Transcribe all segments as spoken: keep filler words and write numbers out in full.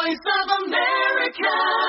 Voice of America.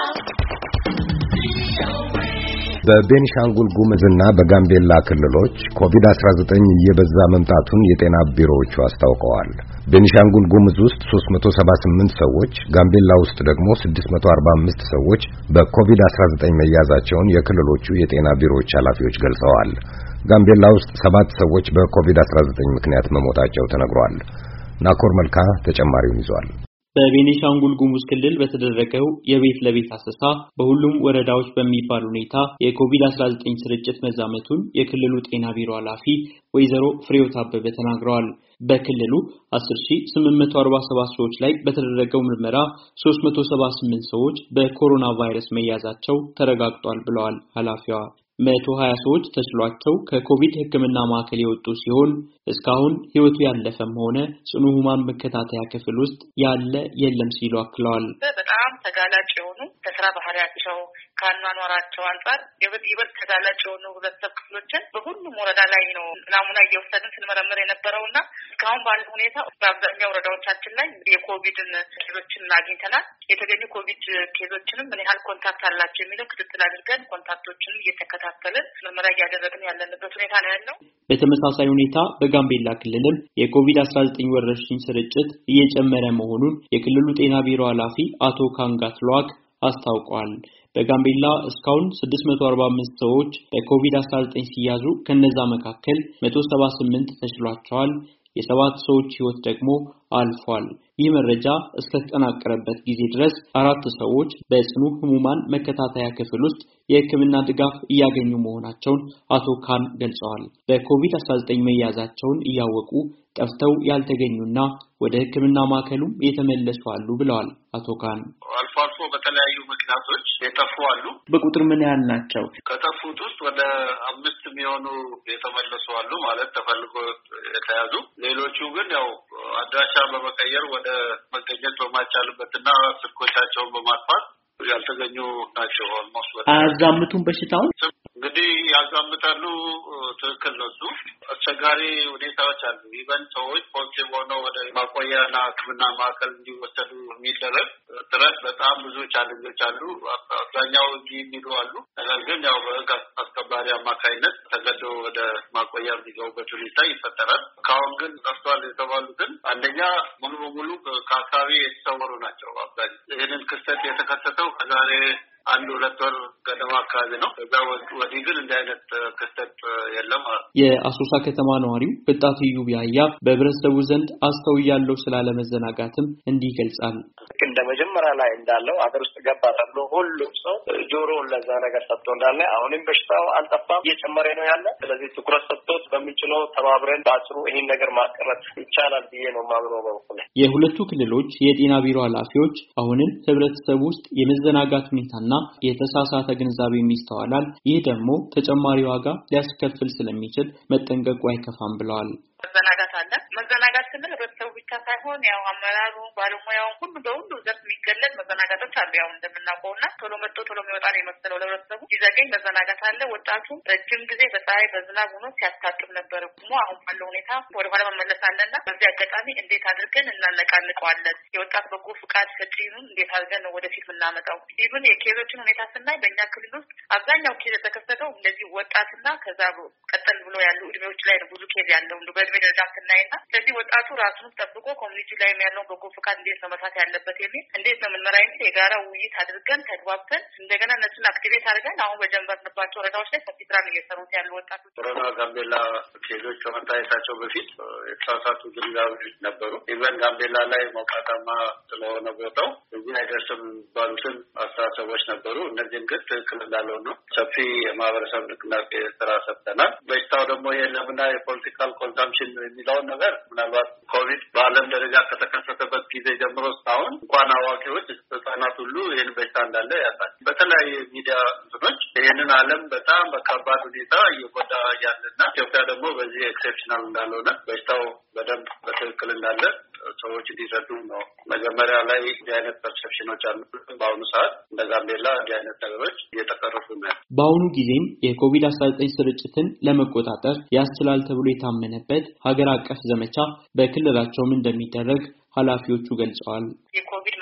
በቤኒሻንጉል ጉሙዝና በጋምቤላ ክልሎች ኮቪድ አስራ ዘጠኝ እየበዛ መምጣቱን የጤና ቢሮዎቹ አስታውቀዋል። ቤኒሻንጉል ጉሙዝ ውስጥ ሶስት መቶ ሰባ ስምንት ሰዎች፣ ጋምቤላ ውስጥ ደግሞ ስድስት መቶ አርባ አምስት ሰዎች በኮቪድ አስራ ዘጠኝ መያዛቸውን የክልሎቹ የጤና ቢሮዎች ኃላፊዎች ገልጸዋል። ጋምቤላ ውስጥ ሰባት ሰዎች በኮቪድ አስራ ዘጠኝ ምክንያት መሞታቸው ተነግሯል። ናኮር መልካ ተጨማሪውን ይዟል። በቤኒሻንጉል ጉሙዝ ክልል በተደረገው የቤት ለቤት አሰሳ በሁሉም ወረዳዎች በሚባል ሁኔታ የኮቪድ አስራ ዘጠኝ ስርጭት መዛመቱን የክልሉ ጤና ቢሮ ኃላፊ ወይዘሮ ፍሬው ታበበ ተናግረዋል። በክልሉ አስር ሺህ ስምንት መቶ አርባ ሰባት ሰዎች ላይ በተደረገው ምርመራ ሶስት መቶ ሰባ ስምንት ሰዎች በኮሮና ቫይረስ መያዛቸው ተረጋግጧል ብለዋል ኃላፊዋ። መቶ ሀያ ሰዎች ተችሏቸው ከኮቪድ ሕክምና ማዕከል የወጡ ሲሆን እስካሁን ህይወቱ ያለፈም ሆነ ጽኑ ህሙማን መከታተያ ክፍል ውስጥ ያለ የለም ሲሉ አክለዋል። በጣም ተጋላጭ የሆኑ ከስራ ባህሪያቸው ከአኗኗራቸው አንጻር ይበልጥ ተጋላጭ የሆኑ ህብረተሰብ ክፍሎችን በሁሉም ወረዳ ላይ ነው ናሙና እየወሰድን ስንመረምር የነበረውና እስካሁን ባለው ሁኔታ በአብዛኛው ወረዳዎቻችን ላይ የኮቪድን ኬዞችን አግኝተናል። የተገኙ ኮቪድ ኬዞችንም ምን ያህል ኮንታክት አላቸው የሚለው ክትትል አድርገን ኮንታክቶችን እየተከታተልን ምርመራ እያደረግን ያለንበት ሁኔታ ነው ያለው። በተመሳሳይ ሁኔታ በጋምቤላ ክልልም የኮቪድ አስራ ዘጠኝ ወረርሽኝ ስርጭት እየጨመረ መሆኑን የክልሉ ጤና ቢሮ ኃላፊ አቶ ካንጋት ሏክ አስታውቀዋል። በጋምቤላ እስካሁን ስድስት መቶ አርባ አምስት ሰዎች በኮቪድ አስራ ዘጠኝ ሲያዙ ከነዛ መካከል መቶ ሰባ ስምንት ተችሏቸዋል። የሰባት ሰዎች ህይወት ደግሞ አልፏል። ይህ መረጃ እስከ ተጠናቀረበት ጊዜ ድረስ አራት ሰዎች በጽኑ ህሙማን መከታተያ ክፍል ውስጥ የህክምና ድጋፍ እያገኙ መሆናቸውን አቶ ካን ገልጸዋል። በኮቪድ አስራ ዘጠኝ መያዛቸውን እያወቁ ጠፍተው ያልተገኙና ወደ ህክምና ማዕከሉም የተመለሱ አሉ ብለዋል አቶ ካን። አልፎ አልፎ በተለያዩ ምክንያቶች የጠፉ አሉ። በቁጥር ምን ያህል ናቸው? ከጠፉት ውስጥ ወደ አምስት የሚሆኑ የተመለሱ አሉ ማለት ተፈልጎ የተያዙ። ሌሎቹ ግን ያው አድራሻ በመቀየር ወደ መገኘት በማይቻልበትና ስልኮቻቸውን በማጥፋት ያልተገኙ ናቸው። ኦልሞስት ወደ አዛምቱን በሽታውን እንግዲህ ያዛምታሉ። ትክክል ነው። እሱ አስቸጋሪ ሁኔታዎች አሉ። ኢቨን ሰዎች ፖዚቲቭ ሆነው ወደ ማቆያና ሕክምና ማዕከል እንዲወሰዱ የሚደረግ ጥረት በጣም ብዙ ቻሌንጆች አሉ። አብዛኛው እንዲህ የሚሉ አሉ። ነገር ግን ያው በሕግ አስከባሪ አማካይነት ተገደው ወደ ማቆያ የሚገቡበት ሁኔታ ይፈጠራል። ካሁን ግን ጠፍቷል የተባሉትን አንደኛ ሙሉ በሙሉ ከአካባቢ የተሰወሩ ናቸው። አብዛኛው ይህንን ክስተት የተከሰተው ከዛሬ አንድ ሁለት ወር ገደማ አካባቢ ነው። ከዛ ወዲህ ግን እንዲህ አይነት ክስተት የለም። የአሶሳ ከተማ ነዋሪው ወጣት እዩ ቢያያ በህብረተሰቡ ዘንድ አስተውያለሁ ስላለ መዘናጋትም እንዲህ ይገልጻል። እንደ መጀመሪያ ላይ እንዳለው አገር ውስጥ ገባ ተብሎ ሁሉም ሰው ጆሮውን ለዛ ነገር ሰጥቶ እንዳለ አሁንም በሽታው አልጠፋም፣ እየጨመረ ነው ያለ። ስለዚህ ትኩረት ሰጥቶት በሚችለው ተባብረን በአጭሩ ይህን ነገር ማቀረት ይቻላል ብዬ ነው የማምነው በበኩሌ። የሁለቱ ክልሎች የጤና ቢሮ ኃላፊዎች አሁንም ህብረተሰቡ ውስጥ የመዘናጋት ሁኔታና የተሳሳተ ግንዛቤ የሚስተዋላል። ይህ ደግሞ ተጨማሪ ዋጋ ሊያስከፍል ስለሚችል መጠንቀቁ አይከፋም ብለዋል። መዘናጋት አለ። መዘናጋት ስንል ህብረተሰቡ ብቻ ሳይሆን ያው አመራሩ፣ ባለሙያው ሁሉ በሁሉ ዘርፍ የሚገለጽ መዘናጋቶች አሉ። ያው እንደምናውቀውና ቶሎ መጥቶ ቶሎ የሚወጣ ነው የመሰለው ለህብረተሰቡ ሲዘገኝ መዘናጋት አለ። ወጣቱ ረጅም ጊዜ በፀሐይ በዝናብ ሆኖ ሲያስታጥብ ነበር። ደግሞ አሁን ባለው ሁኔታ ወደ ኋላ መመለስ አለና በዚህ አጋጣሚ እንዴት አድርገን እናነቃንቀዋለን? የወጣት በጎ ፍቃድ ሰጪውን እንዴት አድርገን ነው ወደፊት የምናመጣው? ኢቭን የኬዞችን ሁኔታ ስናይ በእኛ ክልል ውስጥ አብዛኛው ኬዝ የተከሰተው እንደዚህ ወጣትና ከዛ ቀጠል ብሎ ያሉ እድሜዎች ላይ ነው ብዙ ኬዝ ያለው እንደ በእድሜ ደረጃ ስናይና ስለዚህ ወጣቱ ራሱን ጠብቆ ኮሚኒቲ ላይ ያለው በጎ ፍቃድ እንዴት ነው መስራት ያለበት የሚል እንዴት ነው የምንመራ የሚል የጋራ ውይይት አድርገን ተግባብተን እንደገና እነሱን አክቲቬት አድርገን አሁን በጀመርንባቸው ወረዳዎች ላይ ሰፊ ስራ ነው እየሰሩት ያሉ ወጣቶች። ኮሮና ጋምቤላ ኬዞች ከመታየታቸው በፊት የተሳሳቱ ግንዛቤዎች ነበሩ። ኢቨን ጋምቤላ ላይ ሞቃታማ ስለሆነ ቦታው እዚህ አይደርስም ባሉትን አስተሳሰቦች ነበሩ። እነዚህም ግን ትክክል እንዳልሆኑ ነው ሰፊ የማህበረሰብ ንቅናቄ ስራ ሰርተናል። በሽታው ደግሞ የለምና የፖለቲካል ኮንሳምፕሽን የሚለውን ነገር ምናልባት ኮቪድ በዓለም ደረጃ ከተከሰተበት ጊዜ ጀምሮ እስካሁን እንኳን አዋቂዎች ህጻናት ሁሉ ይህን በሽታ እንዳለ ያሳል። በተለያየ ሚዲያ እንትኖች ይህንን ዓለም በጣም በከባድ ሁኔታ እየጎዳ ያለና ኢትዮጵያ ደግሞ በዚህ ኤክሴፕሽናል እንዳልሆነ በሽታው በደንብ በትክክል እንዳለ ሰዎች እንዲረዱ ነው። መጀመሪያ ላይ እንዲህ አይነት ፐርሰፕሽኖች አሉ። በአሁኑ ሰዓት እንደ ጋምቤላ እንዲህ አይነት ነገሮች እየተቀረፉ ነው። በአሁኑ ጊዜም የኮቪድ አስራ ዘጠኝ ስርጭትን ለመቆጣጠር ያስችላል ተብሎ የታመነበት ሀገር አቀፍ ዘመቻ በክልላቸውም እንደሚደረግ ኃላፊዎቹ ገልጸዋል። የኮቪድ መከላከያ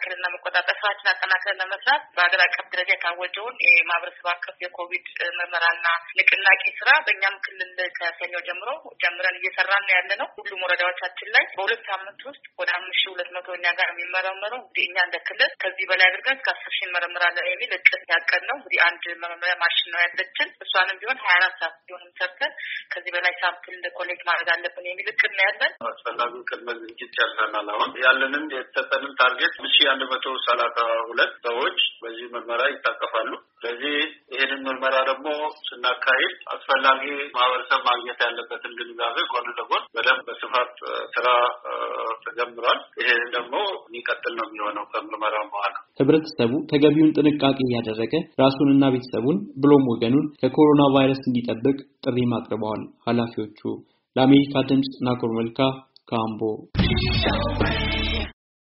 መከላከልና መቆጣጠር ስራችን አጠናክረን ለመስራት በአገር አቀፍ ደረጃ የታወጀውን የማህበረሰብ አቀፍ የኮቪድ ምርመራና ንቅናቄ ስራ በእኛም ክልል ከሰኞ ጀምሮ ጀምረን እየሰራን ያለ ነው። ሁሉም ወረዳዎቻችን ላይ በሁለት ሳምንት ውስጥ ወደ አምስት ሺህ ሁለት መቶ እኛ ጋር የሚመረመሩ እንግዲህ እኛ እንደ ክልል ከዚህ በላይ አድርገን እስከ አስር ሺህ እንመረምራለን የሚል እቅድ ያቀድ ነው። እንግዲህ አንድ መመሪያ ማሽን ነው ያለችን። እሷንም ቢሆን ሀያ አራት ሰዓት ቢሆንም ሰርተን ከዚህ በላይ ሳምፕል ኮሌክት ማድረግ አለብን የሚል እቅድ ነው ያለን። አስፈላጊ ቅድመ ዝግጅት ጨርሰናል። አሁን ያለንን የተሰጠንን ታርጌት ሺህ አንድ መቶ ሰላሳ ሁለት ሰዎች በዚህ ምርመራ ይታቀፋሉ። ስለዚህ ይህንን ምርመራ ደግሞ ስናካሂድ አስፈላጊ ማህበረሰብ ማግኘት ያለበትን ግንዛቤ ጎን ለጎን በደንብ በስፋት ስራ ተጀምሯል። ይሄን ደግሞ የሚቀጥል ነው የሚሆነው ከምርመራው በኋላ። ህብረተሰቡ ተገቢውን ጥንቃቄ እያደረገ ራሱንና ቤተሰቡን ብሎም ወገኑን ከኮሮና ቫይረስ እንዲጠብቅ ጥሪ ማቅረበዋል ኃላፊዎቹ። ለአሜሪካ ድምጽ ናኮር መልካ ካምቦ